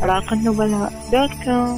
راقنبلاء.com.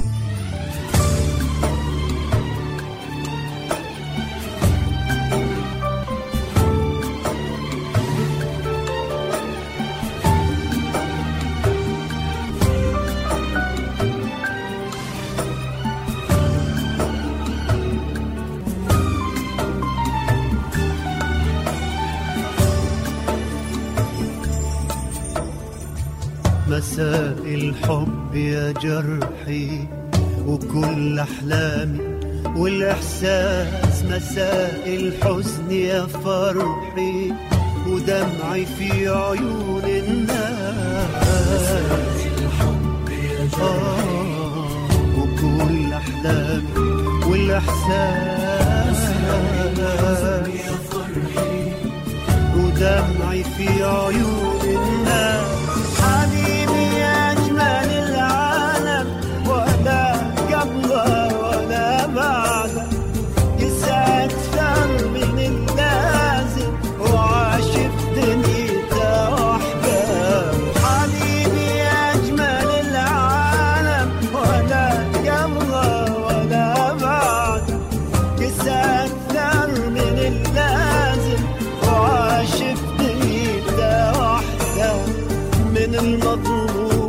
مساء الحب يا جرحي وكل أحلامي والإحساس، مساء الحزن يا فرحي ودمعي في عيون الناس. مساء الحب يا جرحي وكل أحلامي والإحساس، الحزن يا فرحي ودمعي في عيون الناس. حبيبي يا أجمل العالم، ولا قبله ولا بعده، يسعد أكثر من اللازم وعاش في دنيته وحده. حبيبي يا أجمل العالم، ولا قبله ولا بعده، يسعد أكثر من اللازم وعاش في دنيته وحده. من المظلوم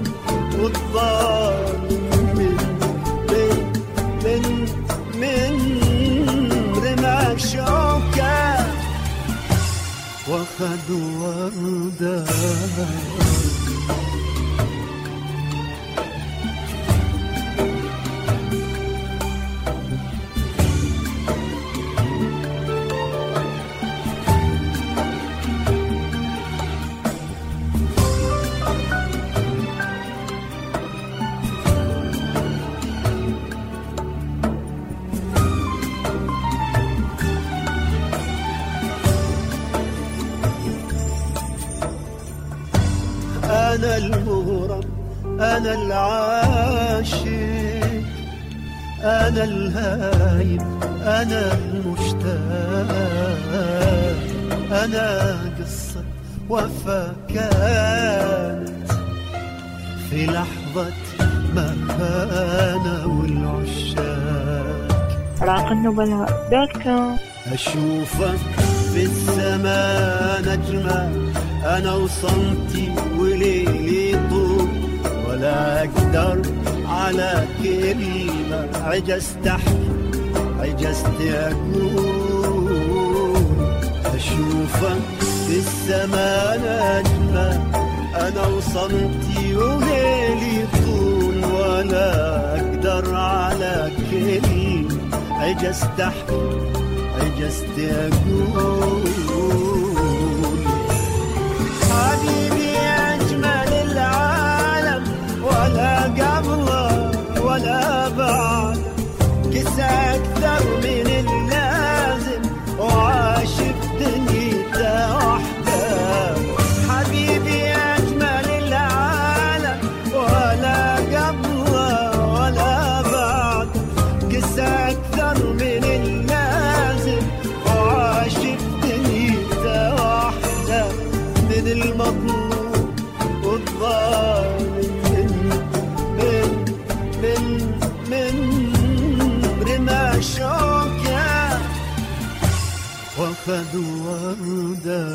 والظالم، من رمى شوكة واخد وردة. أنا المغرم، أنا العاشق، أنا الهايب، أنا المشتاق. أنا قصة وفا كانت في لحظة ما كان والعشاق. راقنبلاء.com. أشوفك في السماء نجمة، أنا وصمتي وليلي طول، ولا أقدر على كلمة، عجزت أحكي عجزت أقول. أشوفك في السماء نجمة، أنا وصمتي وليلي طول، ولا أقدر على كلمة، عجزت أحكي عجزت أقول. حبيبي يا أجمل العالم، ولا قبله ولا بعد، قسى أكثر من اللازم وعاش في دنيته وحده. حبيبي يا أجمل العالم، ولا قبله ولا بعد، قسى أكثر من اللازم وعاش في دنيته وحده. من المظلوم والظالم، من رمى شوكة واخد وردة.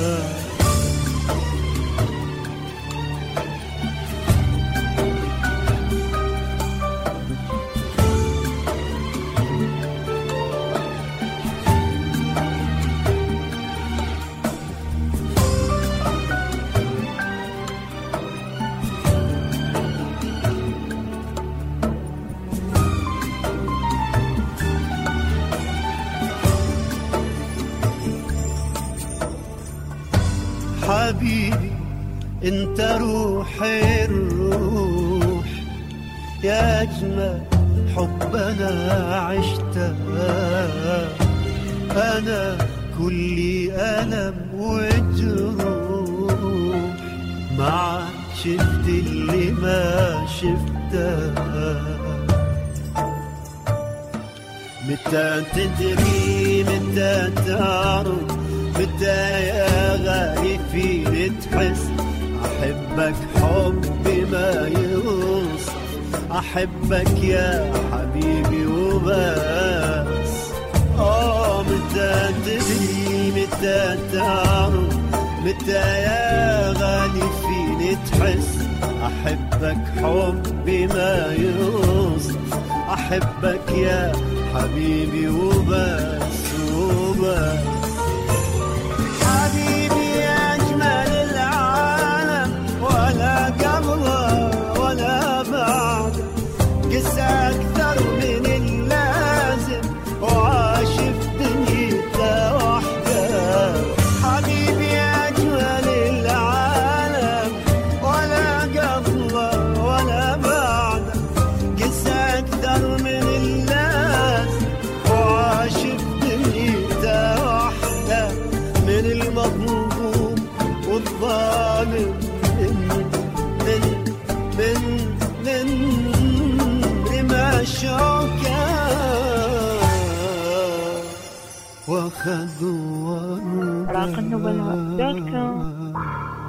حبيبي انت روحي الروح، يا أجمل حب أنا عشتها. أنا كل ألم وجروح، معك شفت اللي ما شفتها. متى تدري متى تعرف، متى يا غالي فيني تحس، أحبك حب ما يوصف. أحبك يا حبيبي وبس. متى تدري متى تعرف متى يا غالي فيني تحس أحبك حبي ما يوصف. أحبك يا حبيبي وبس وبس. حبيبي أجمل العالم ولا قبله ولا بعد، قسى أكثر من اللازم وعاش في دنيته وحده. حبيبي أجمل العالم ولا قبله ولا بعد، قسى أكثر من اللازم وعاش في دنيته وحده. من المظلوم والظالم لما شوكه وخذوا راق النبلاء.com